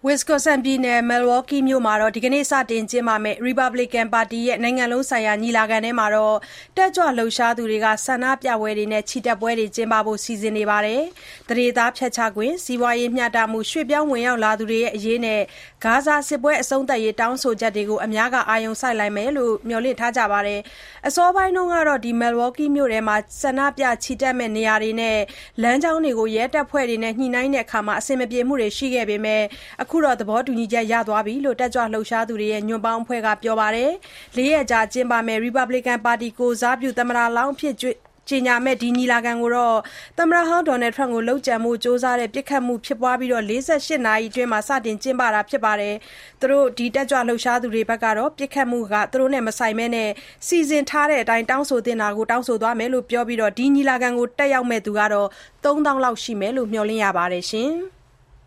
Wisconsin ပြည်နယ် Milwaukee မြို့မှာဒီကနေ့စတင်ကျင်းပမယ့် Republican ပါတီရဲ့နိုင်ငံလုံးဆိုင်ရာညီလာခံမှာတက်ကြွလှုပ်ရှားသူတွေကဆန္ဒပြပွဲတွေနဲ့ချီတက်ပွဲတွေကျင်းပဖို့စီစဉ်နေပါတယ်။ သန္ဓေသားဖျက်ချခွင့်၊ စီးပွားရေးမျှတမှု၊ ရွှေ့ပြောင်းဝင်ရောက်လာသူတွေအရေးနဲ့ ဂါဇာစစ်ပွဲအဆုံးသတ်ရေးတောင်းဆိုချက်တွေကို အများကအာရုံစိုက်မယ်လို့မျှော်လင့်ထားကြပါတယ်။ အစောပိုင်းကတော့Milwaukee မြို့ထဲမှာဆန္ဒပြချီတက်မယ့်နေရာတွေနဲ့လမ်းကြောင်းတွေကိုရဲတပ်ဖွဲ့တွေနဲ့ညှိနှိုင်းရာမှာအဆင်မပြေမှုတွေရှိခဲ့ပေမဲ့အခုတော့သဘောတူညီချက်ရသွားပြီလို့တက်ကြွလှုပ်ရှားသူတွေရဲ့ညွန့်ပေါင်းအဖွဲ့ကပြောပါတယ်။ 4 ရက်ကြာကျင်းပမယ့် Republican ပါတီကိုယ်စားပြုသမ္မတလောင်းအဖြစ်ကြေညာမယ့်ဒီညီလာခံကိုသမ္မတဟောင်း Donald Trump ကိုလုပ်ကြံဖို့ကြိုးစားတဲ့ပစ်ခတ်မှုဖြစ်ပွားပြီး48 နာရီအတွင်းစတင်ကျင်းပတာဖြစ်ပါတယ်။ တက်ကြွလှုပ်ရှားသူတွေကတော့ပစ်ခတ်မှုဟာသူတို့နဲ့မဆိုင်ဘဲစီစဉ်ထားတဲ့အတိုင်းတောင်းဆိုသင့်တာကိုတောင်းဆိုသွားမယ်လို့ပြောပြီးဒီညီလာခံကိုတက်ရောက်မယ့်သူ 3000 လောက်ရှိမယ်လို့မျှော်လင့်ရပါတယ်။